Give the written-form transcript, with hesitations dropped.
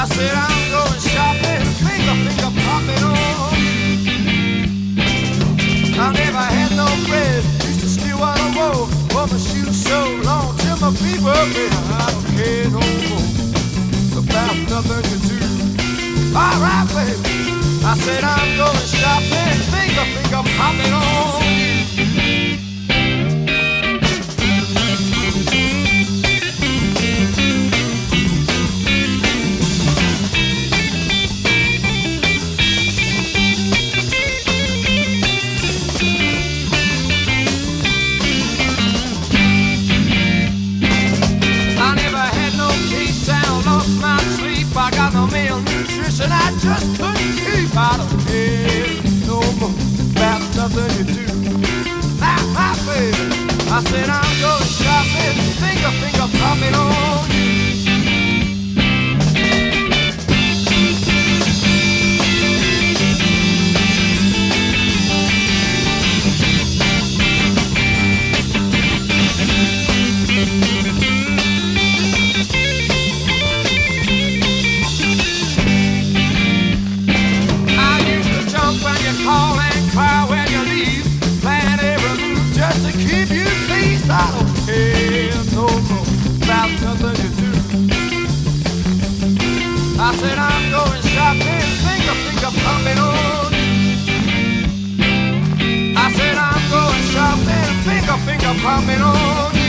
said I'm going shopping, finger popping on. I never had no bread, used to steal what I wore. But my shoes so long till my feet were bare. I don't care no more about nothing to do. All right, baby. I said I'm going shopping, finger popping on. I got no malnutrition, I just couldn't keep. I don't care no more about nothing you do. Now, my baby, I said I'm going shopping, finger popping on you. Call and cry when you leave. Plan every move just to keep you pleased. I don't care no more about nothing you do. I said I'm going shopping, finger pumping on. I said I'm going shopping, finger pumping on.